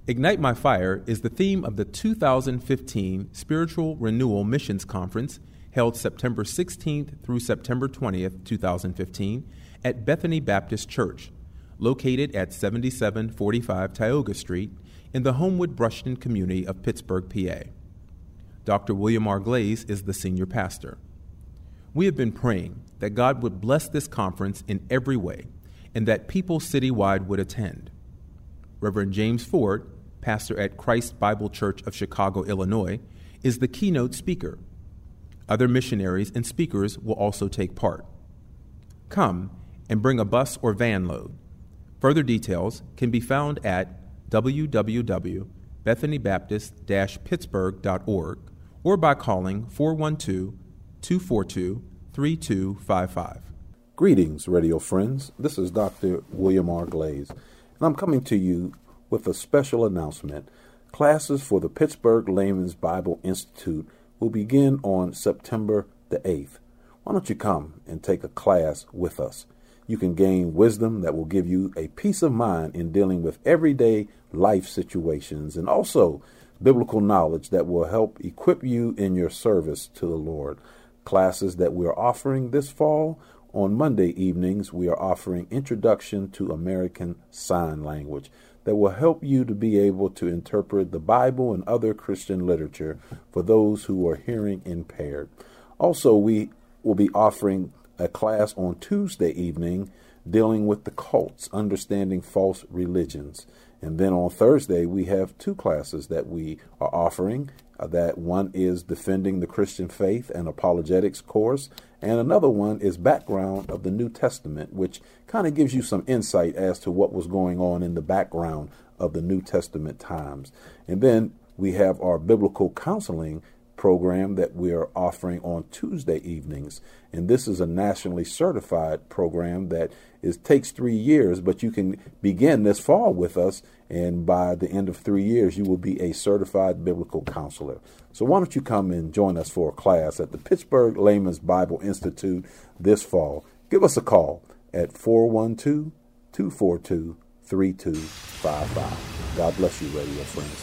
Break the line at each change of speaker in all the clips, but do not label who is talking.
Ignite My Fire is the theme of the 2015 Spiritual Renewal Missions Conference held September 16th through September 20th, 2015 at Bethany Baptist Church, located at 7745 Tioga Street in the Homewood Brushton community of Pittsburgh, PA. Dr. William R. Glaze is the senior pastor. We have been praying that God would bless this conference in every way and that people citywide would attend. Reverend James Ford, pastor at Christ Bible Church of Chicago, Illinois, is the keynote speaker. Other missionaries and speakers will also take part. Come and bring a bus or van load. Further details can be found at www.bethanybaptist-pittsburgh.org or by calling 412-242-3255.
Greetings, radio friends. This is Dr. William R. Glaze, and I'm coming to you with a special announcement. Classes for the Pittsburgh Layman's Bible Institute will begin on September the 8th. Why don't you come and take a class with us? You can gain wisdom that will give you a peace of mind in dealing with everyday life situations, and also biblical knowledge that will help equip you in your service to the Lord. Classes that we are offering this fall: on Monday evenings, we are offering Introduction to American Sign Language that will help you to be able to interpret the Bible and other Christian literature for those who are hearing impaired. Also, we will be offering a class on Tuesday evening dealing with the cults, understanding false religions. And then on Thursday, we have two classes that we are offering. That one is Defending the Christian Faith and Apologetics course, and another one is Background of the New Testament, which kind of gives you some insight as to what was going on in the background of the New Testament times. And then we have our biblical counseling program that we are offering on Tuesday evenings. And this is a nationally certified program that takes 3 years, but you can begin this fall with us, and by the end of 3 years, you will be a certified biblical counselor. So why don't you come and join us for a class at the Pittsburgh Layman's Bible Institute this fall? Give us a call at 412-242-3255. God bless you, radio friends.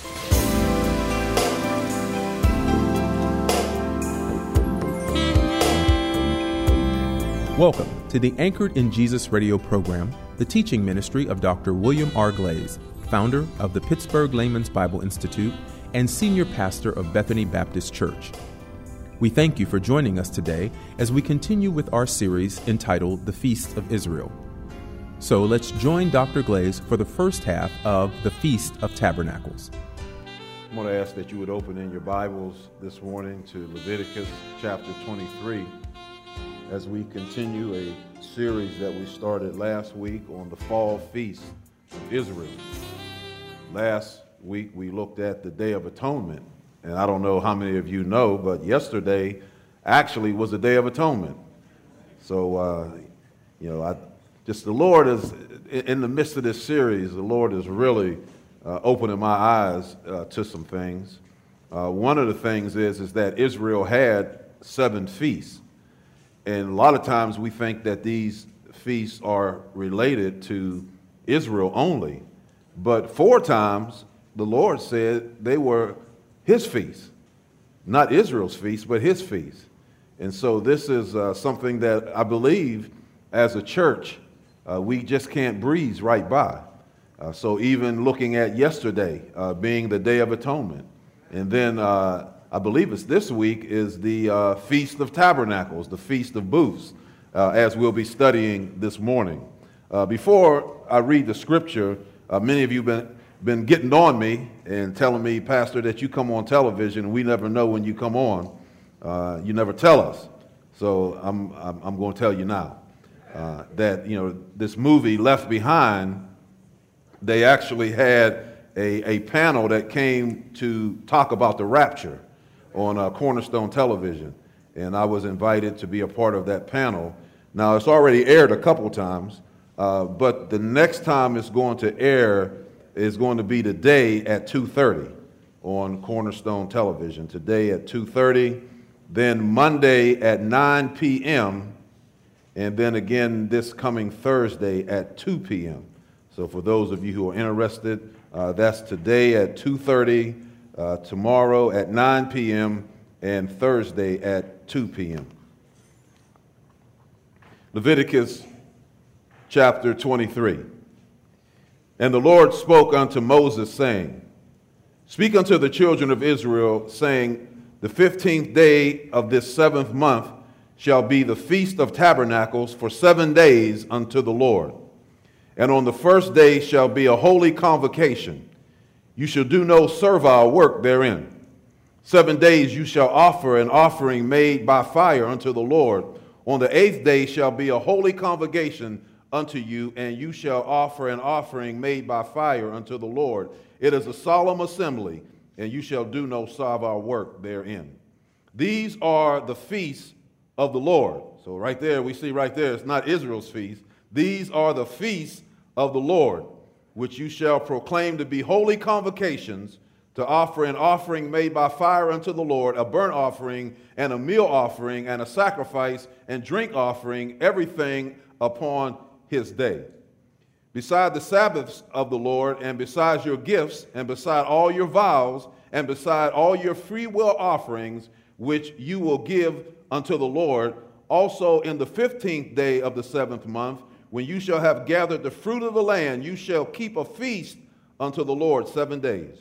Welcome to the Anchored in Jesus radio program, the teaching ministry of Dr. William R. Glaze, founder of the Pittsburgh Layman's Bible Institute and senior pastor of Bethany Baptist Church. We thank you for joining us today as we continue with our series entitled The Feast of Israel. So let's join Dr. Glaze for the first half of the Feast of Tabernacles.
I'm going to ask that you would open in your Bibles this morning to Leviticus chapter 23. As we continue a series that we started last week on the fall feast of Israel. Last week we looked at the Day of Atonement, and I don't know how many of you know, but yesterday actually was the Day of Atonement. So, the Lord is, in the midst of this series, the Lord is really opening my eyes to some things. One of the things is that Israel had 7 feasts. And a lot of times we think that these feasts are related to Israel only. But 4 times the Lord said they were his feasts. Not Israel's feast, but his feast. And so this is something that I believe as a church we just can't breeze right by. So even looking at yesterday being the Day of Atonement, and then I believe it's this week is the Feast of Tabernacles, the Feast of Booths, as we'll be studying this morning. Before I read the scripture, many of you been getting on me and telling me, Pastor, that you come on television and we never know when you come on. You never tell us. So I'm going to tell you now that this movie Left Behind, they actually had a panel that came to talk about the rapture on Cornerstone Television, and I was invited to be a part of that panel. Now, it's already aired a couple times, but the next time it's going to air is going to be today at 2:30 on Cornerstone Television. Today at 2:30, then Monday at 9 p.m., and then again this coming Thursday at 2 p.m. So for those of you who are interested, That's today at 2:30, tomorrow at 9 p.m., and Thursday at 2 p.m. Leviticus chapter 23. And the Lord spoke unto Moses, saying, Speak unto the children of Israel, saying, The 15th day of this 7th month shall be the Feast of Tabernacles for 7 days unto the Lord. And on the first day shall be a holy convocation. You shall do no servile work therein. 7 days you shall offer an offering made by fire unto the Lord. On the 8th day shall be a holy convocation unto you, and you shall offer an offering made by fire unto the Lord. It is a solemn assembly, and you shall do no servile work therein. These are the feasts of the Lord. So right there, we see right there, it's not Israel's feast. These are the feasts of the Lord, which you shall proclaim to be holy convocations, to offer an offering made by fire unto the Lord, a burnt offering and a meal offering and a sacrifice and drink offering, everything upon his day. Beside the Sabbaths of the Lord, and besides your gifts, and beside all your vows, and beside all your free will offerings, which you will give unto the Lord, also in the 15th day of the 7th month, when you shall have gathered the fruit of the land, you shall keep a feast unto the Lord 7 days.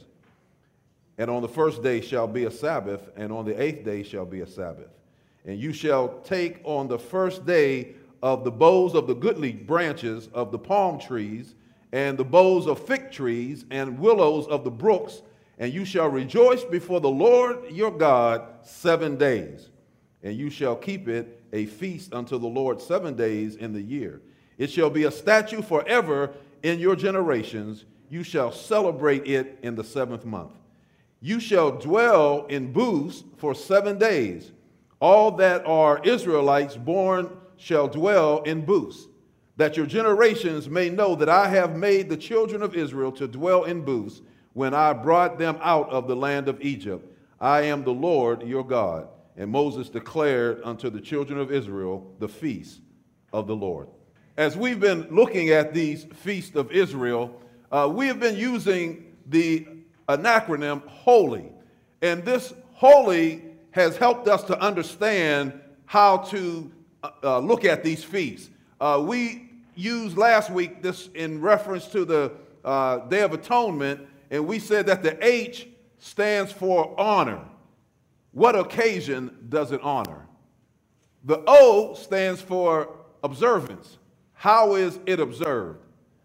And on the first day shall be a Sabbath, and on the 8th day shall be a Sabbath. And you shall take on the first day of the boughs of the goodly branches of the palm trees, and the boughs of fig trees, and willows of the brooks, and you shall rejoice before the Lord your God 7 days. And you shall keep it a feast unto the Lord 7 days in the year. It shall be a statute forever in your generations. You shall celebrate it in the 7th month. You shall dwell in booths for 7 days. All that are Israelites born shall dwell in booths, that your generations may know that I have made the children of Israel to dwell in booths when I brought them out of the land of Egypt. I am the Lord your God. And Moses declared unto the children of Israel the feast of the Lord. As we've been looking at these feasts of Israel, we have been using an acronym HOLY. And this HOLY has helped us to understand how to look at these feasts. We used last week this in reference to the Day of Atonement, and we said that the H stands for honor. What occasion does it honor? The O stands for observance. How is it observed?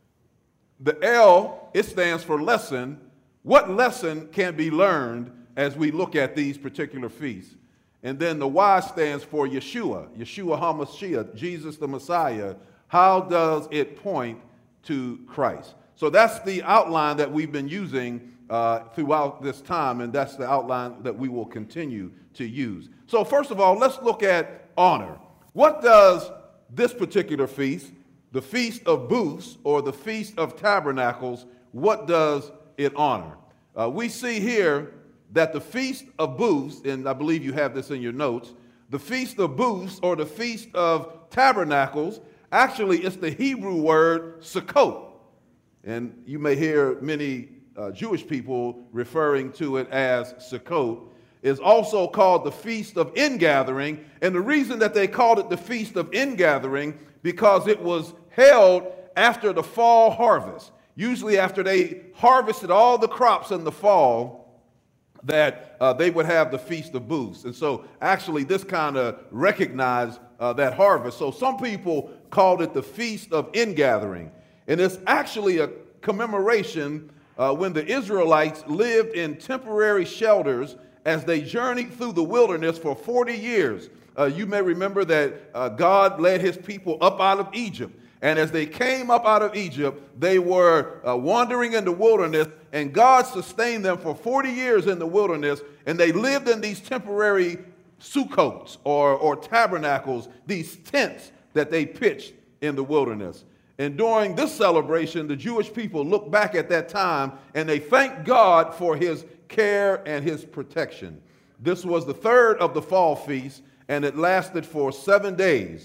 The L, it stands for lesson. What lesson can be learned as we look at these particular feasts? And then the Y stands for Yeshua HaMashiach, Jesus the Messiah. How does it point to Christ? So that's the outline that we've been using throughout this time, and that's the outline that we will continue to use. So first of all, let's look at honor. What does this particular feast, the Feast of Booths or the Feast of Tabernacles, what does it honor? We see here that the Feast of Booths, and I believe you have this in your notes, the Feast of Booths or the Feast of Tabernacles, actually it's the Hebrew word Sukkot. And you may hear many Jewish people referring to it as Sukkot. Is also called the Feast of Ingathering. And the reason that they called it the Feast of Ingathering, because it was held after the fall harvest. Usually after they harvested all the crops in the fall, that they would have the Feast of Booths. And so actually this kind of recognized that harvest. So some people called it the Feast of Ingathering. And it's actually a commemoration when the Israelites lived in temporary shelters as they journeyed through the wilderness for 40 years. You may remember that God led his people up out of Egypt. And as they came up out of Egypt, they were wandering in the wilderness, and God sustained them for 40 years in the wilderness, and they lived in these temporary sukkots or tabernacles, these tents that they pitched in the wilderness. And during this celebration, the Jewish people look back at that time, and they thank God for his care and his protection. This was the third of the fall feast, and it lasted for 7 days.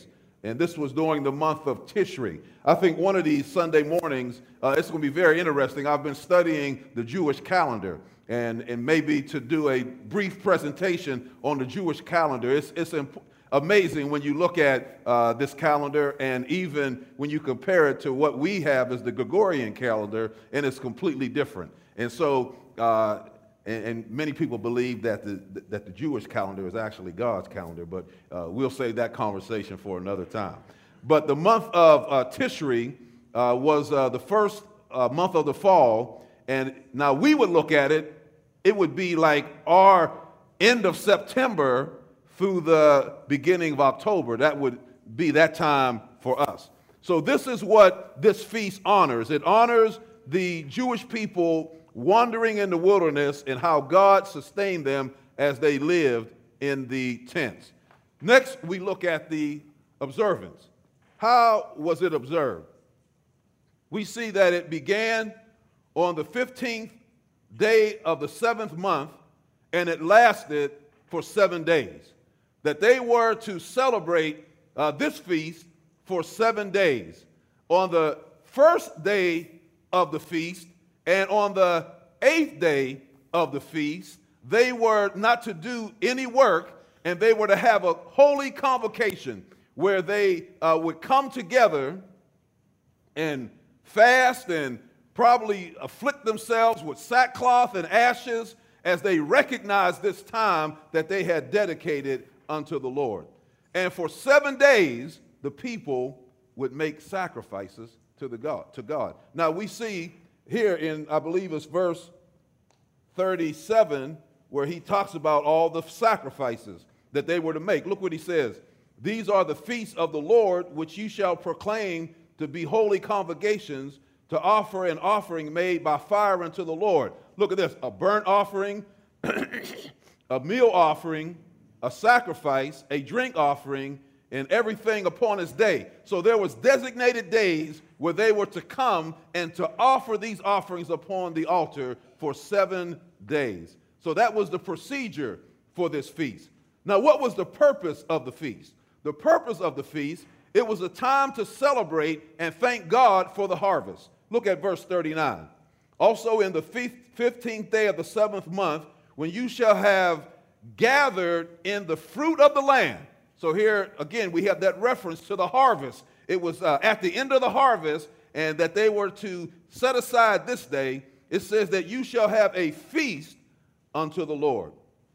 And this was during the month of Tishri. I think one of these Sunday mornings, it's going to be very interesting. I've been studying the Jewish calendar, and maybe to do a brief presentation on the Jewish calendar. It's amazing when you look at this calendar, and even when you compare it to what we have as the Gregorian calendar, and it's completely different. And so, and many people believe that the Jewish calendar is actually God's calendar, but we'll save that conversation for another time. But the month of Tishri was the first month of the fall, and now we would look at it, it would be like our end of September through the beginning of October. That would be that time for us. So this is what this feast honors. It honors the Jewish people wandering in the wilderness and how God sustained them as they lived in the tents. Next, we look at the observance. How was it observed? We see that it began on the 15th day of the 7th month, and it lasted for 7 days. That they were to celebrate this feast for 7 days. On the first day of the feast, and on the 8th day of the feast, they were not to do any work, and they were to have a holy convocation where they would come together and fast and probably afflict themselves with sackcloth and ashes as they recognized this time that they had dedicated unto the Lord. And for 7 days, the people would make sacrifices to God. Now we see here in, I believe it's verse 37, where he talks about all the sacrifices that they were to make. Look what he says. These are the feasts of the Lord, which you shall proclaim to be holy convocations, to offer an offering made by fire unto the Lord. Look at this, a burnt offering, a meal offering, a sacrifice, a drink offering, and everything upon his day. So there was designated days where they were to come and to offer these offerings upon the altar for 7 days. So that was the procedure for this feast. Now, what was the purpose of the feast? The purpose of the feast, it was a time to celebrate and thank God for the harvest. Look at verse 39. Also in the 15th day of the 7th month, when you shall have gathered in the fruit of the land. So here, again, we have that reference to the harvest. It was at the end of the harvest, and that they were to set aside this day. It says that you shall have a feast unto the Lord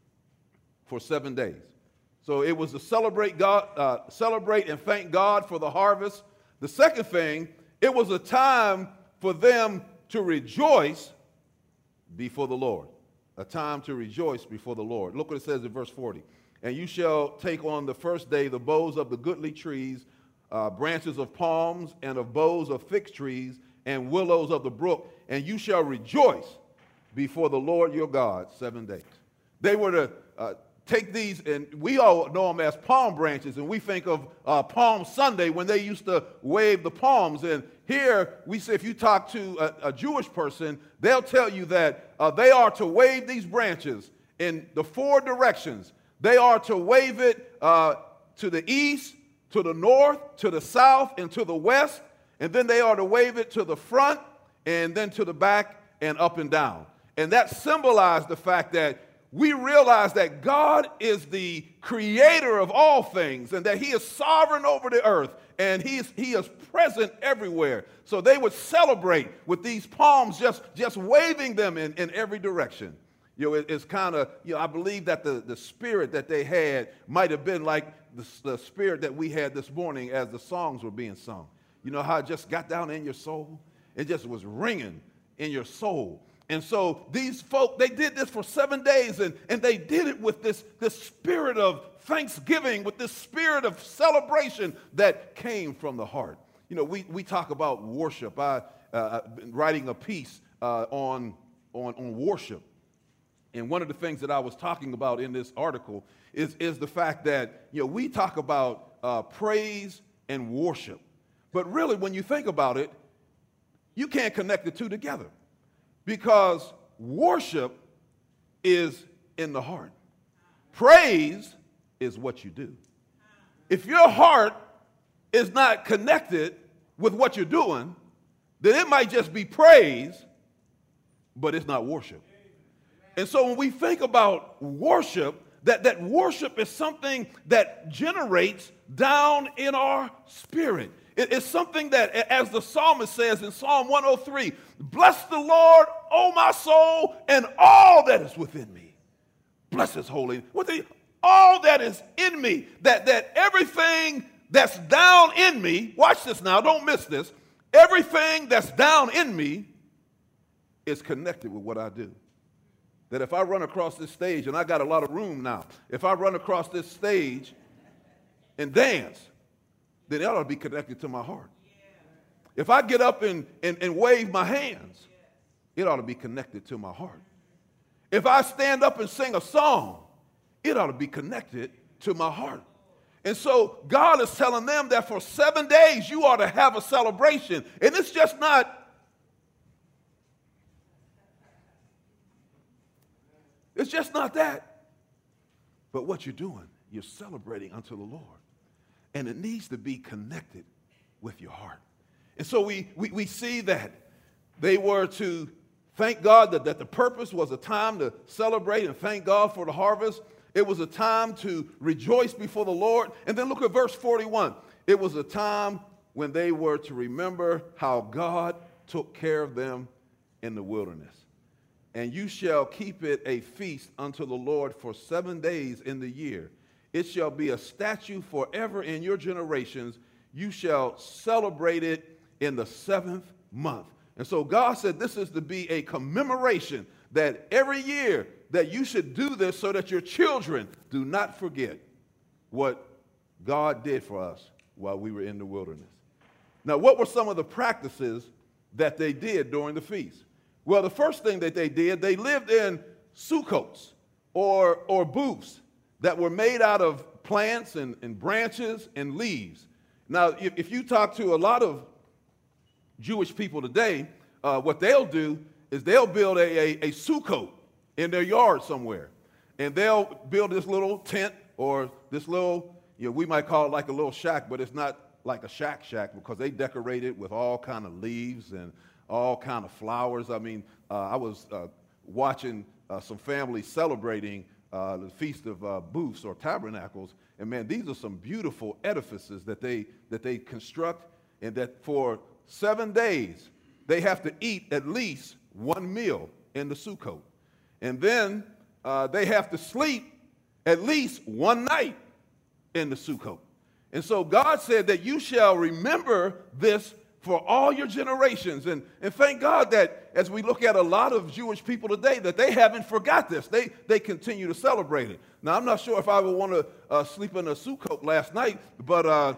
for 7 days. So it was to celebrate God, celebrate and thank God for the harvest. The second thing, it was a time for them to rejoice before the Lord. A time to rejoice before the Lord. Look what it says in verse 40. And you shall take on the first day the boughs of the goodly trees, branches of palms, and of boughs of fig trees, and willows of the brook, and you shall rejoice before the Lord your God 7 days. They were to take these, and we all know them as palm branches, and we think of Palm Sunday when they used to wave the palms. And here we say, if you talk to a Jewish person, they'll tell you that they are to wave these branches in the 4 directions. They are to wave it to the east, to the north, to the south, and to the west. And then they are to wave it to the front, and then to the back, and up and down. And that symbolized the fact that we realize that God is the creator of all things, and that he is sovereign over the earth, and he is present everywhere. So they would celebrate with these palms, just waving them in every direction. You know, it's kind of, I believe that the spirit that they had might have been like the spirit that we had this morning as the songs were being sung. You know how it just got down in your soul? It just was ringing in your soul. And so these folk, they did this for 7 days, and they did it with this spirit of thanksgiving, with this spirit of celebration that came from the heart. You know, we talk about worship. I've been writing a piece on worship. And one of the things that I was talking about in this article is the fact that, we talk about praise and worship. But really, when you think about it, you can't connect the two together, because worship is in the heart. Praise is what you do. If your heart is not connected with what you're doing, then it might just be praise, but it's not worship. And so when we think about worship, that worship is something that generates down in our spirit. It's something that, as the psalmist says in Psalm 103, bless the Lord, O my soul, and all that is within me. Bless his holy name. All that is in me, that everything that's down in me, watch this now, don't miss this, everything that's down in me is connected with what I do. That if I run across this stage, and I got a lot of room now, if I run across this stage and dance, then it ought to be connected to my heart. If I get up and wave my hands, it ought to be connected to my heart. If I stand up and sing a song, it ought to be connected to my heart. And so God is telling them that for 7 days you ought to have a celebration. And it's just not, that. But what you're doing, you're celebrating unto the Lord. And it needs to be connected with your heart. And so we see that they were to thank God that the purpose was a time to celebrate and thank God for the harvest. It was a time to rejoice before the Lord. And then look at verse 41. It was a time when they were to remember how God took care of them in the wilderness. And you shall keep it a feast unto the Lord for 7 days in the year. It shall be a statute forever in your generations. You shall celebrate it in the 7th month. And so God said this is to be a commemoration that every year that you should do this so that your children do not forget what God did for us while we were in the wilderness. Now, what were some of the practices that they did during the feast? Well, the first thing that they did, they lived in sukkots or booths that were made out of plants and branches and leaves. Now, if you talk to a lot of Jewish people today, what they'll do is they'll build a sukkot in their yard somewhere. And they'll build this little tent or this little, we might call it like a little shack, but it's not like a shack because they decorate it with all kind of leaves and all kind of flowers. I mean, I was watching some families celebrating the Feast of Booths or Tabernacles, and man, these are some beautiful edifices that they construct, and that for 7 days they have to eat at least one meal in the sukkot, and then they have to sleep at least one night in the sukkot. And so God said that you shall remember this for all your generations. And thank God that as we look at a lot of Jewish people today, that they haven't forgot this. They continue to celebrate it. Now, I'm not sure if I would want to sleep in a sukkot last night, but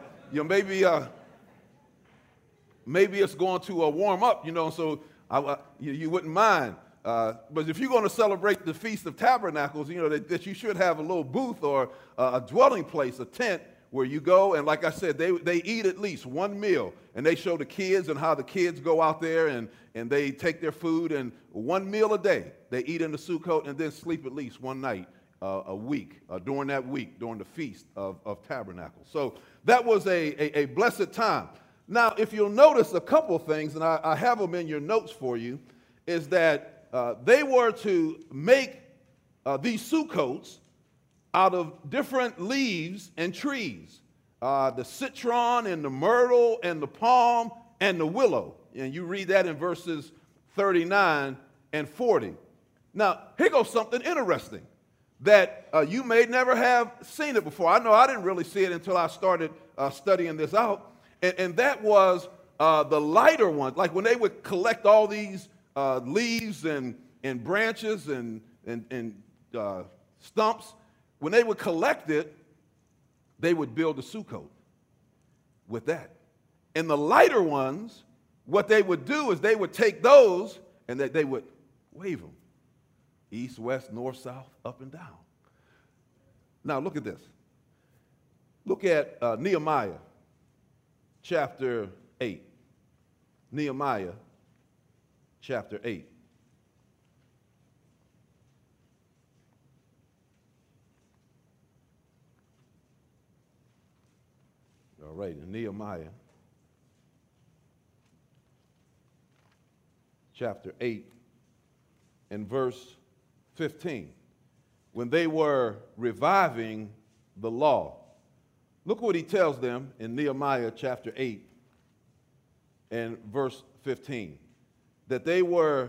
maybe it's going to warm up, so you wouldn't mind. But if you're going to celebrate the Feast of Tabernacles, that you should have a little booth or a dwelling place, a tent, where you go, and like I said, they eat at least one meal, and they show the kids and how the kids go out there and they take their food, and one meal a day they eat in the sukkot, and then sleep at least one night a week, during the Feast of Tabernacles. So that was a blessed time. Now, if you'll notice a couple things, and I have them in your notes for you, is that they were to make these sukkots out of different leaves and trees, the citron and the myrtle and the palm and the willow. And you read that in verses 39 and 40. Now, here goes something interesting that you may never have seen it before. I know I didn't really see it until I started studying this out. And that was the lighter ones, like when they would collect all these leaves and branches and stumps. When they would collect it, they would build a sukkot with that. And the lighter ones, what they would do is they would take those and they would wave them. East, west, north, south, up and down. Now look at this. Look at Nehemiah chapter 8. Nehemiah chapter 8. All All right, in Nehemiah chapter 8 and verse 15, when they were reviving the law, look what he tells them in Nehemiah chapter 8 and verse 15, that they were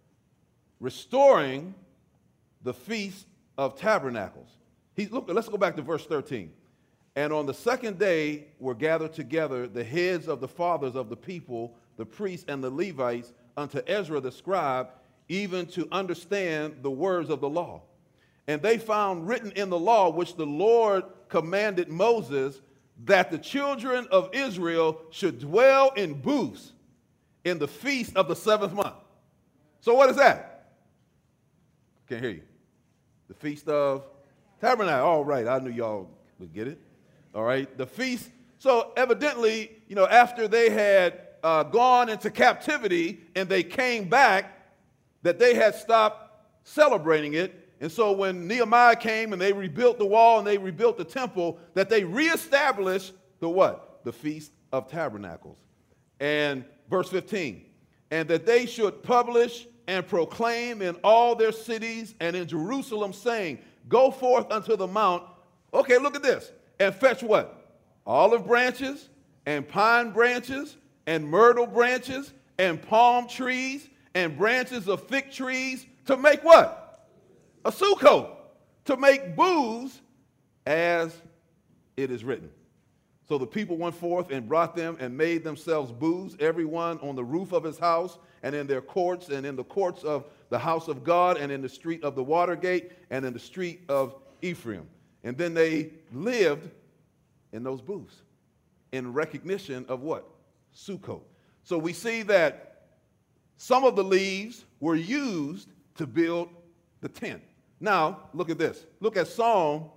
restoring the Feast of Tabernacles. Let's go back to verse 13. And on the second day were gathered together the heads of the fathers of the people, the priests and the Levites, unto Ezra the scribe, even to understand the words of the law. And they found written in the law, which the Lord commanded Moses, that the children of Israel should dwell in booths in the feast of the 7th month. So what is that? Can't hear you. The Feast of Tabernacle. All right, I knew y'all would get it. All right, the feast. So evidently, after they had gone into captivity and they came back, that they had stopped celebrating it. And so when Nehemiah came and they rebuilt the wall and they rebuilt the temple, that they reestablished the what? The Feast of Tabernacles. And verse 15, and that they should publish and proclaim in all their cities and in Jerusalem, saying, go forth unto the mount. Okay, look at this. And fetch what? Olive branches and pine branches and myrtle branches and palm trees and branches of fig trees to make what? A Sukkot, to make booths as it is written. So the people went forth and brought them and made themselves booths, every one on the roof of his house and in their courts and in the courts of the house of God and in the street of the water gate and in the street of Ephraim. And then they lived in those booths in recognition of what? Sukkot. So we see that some of the leaves were used to build the tent. Now, look at this. Look at Psalm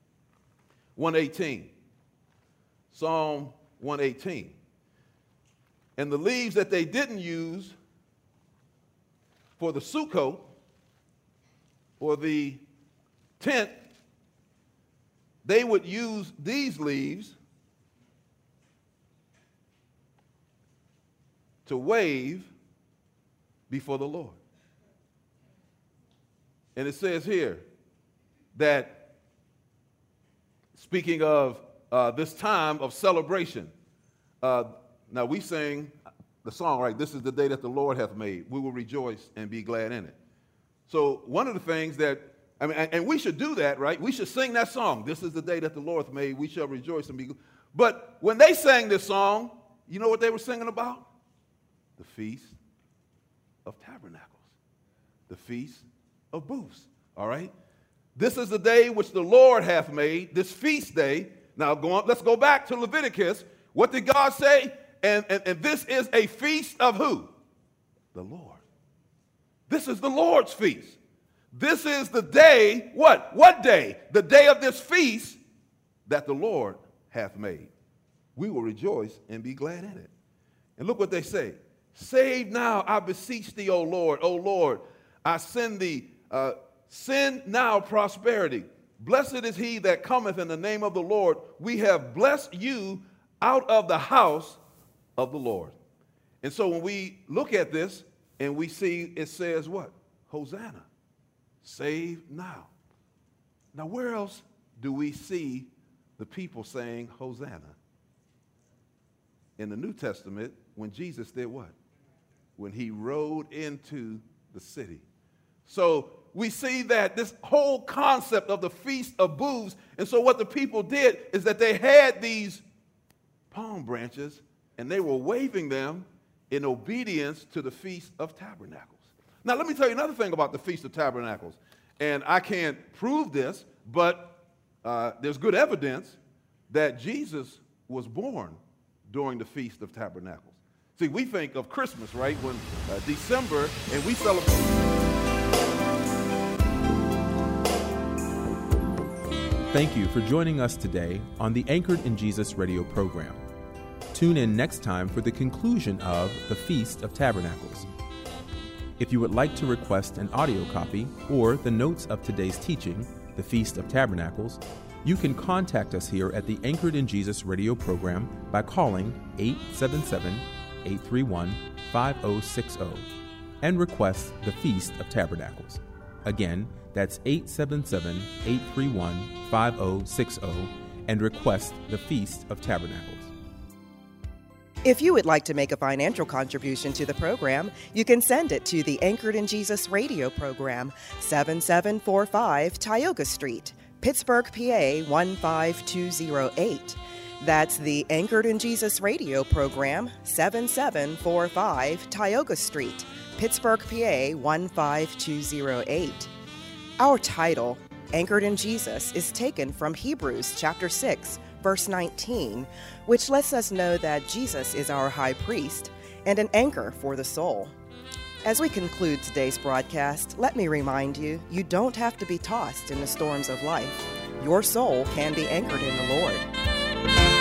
118. Psalm 118. And the leaves that they didn't use for the Sukkot or the tent, they would use these leaves to wave before the Lord. And it says here that, speaking of this time of celebration, now we sing the song, right? This is the day that the Lord hath made. We will rejoice and be glad in it. So one of the things that, and we should do that, right? We should sing that song. This is the day that the Lord hath made. We shall rejoice and be glad. But when they sang this song, you know what they were singing about? The Feast of Tabernacles. The Feast of Booths. All right? This is the day which the Lord hath made, this feast day. Now let's go back to Leviticus. What did God say? And this is a feast of who? The Lord. This is the Lord's feast. This is the day, what? What day? The day of this feast that the Lord hath made. We will rejoice and be glad in it. And look what they say. Save now, I beseech thee, O Lord. O Lord, I send thee, send now prosperity. Blessed is he that cometh in the name of the Lord. We have blessed you out of the house of the Lord. And so when we look at this and we see it says what? Hosanna. Save now. Now where else do we see the people saying Hosanna? In the New Testament, when Jesus did what? When he rode into the city. So we see that this whole concept of the Feast of Booths, and so what the people did is that they had these palm branches and they were waving them in obedience to the Feast of Tabernacles. Now let me tell you another thing about the Feast of Tabernacles, and I can't prove this, but there's good evidence that Jesus was born during the Feast of Tabernacles. See, we think of Christmas, right, when December, and we celebrate.
Thank you for joining us today on the Anchored in Jesus radio program. Tune in next time for the conclusion of the Feast of Tabernacles. If you would like to request an audio copy or the notes of today's teaching, the Feast of Tabernacles, You can contact us here at the Anchored in Jesus radio program by calling 877-831-5060 and request the Feast of Tabernacles. Again, that's 877-831-5060 and request the Feast of Tabernacles.
If you would like to make a financial contribution to the program, you can send it to the Anchored in Jesus radio program, 7745 Tioga Street, Pittsburgh, PA 15208. That's the Anchored in Jesus radio program, 7745 Tioga Street, Pittsburgh, PA 15208. Our title, Anchored in Jesus, is taken from Hebrews chapter 6, verse 19, which lets us know that Jesus is our high priest and an anchor for the soul. As we conclude today's broadcast, let me remind you, you don't have to be tossed in the storms of life. Your soul can be anchored in the Lord.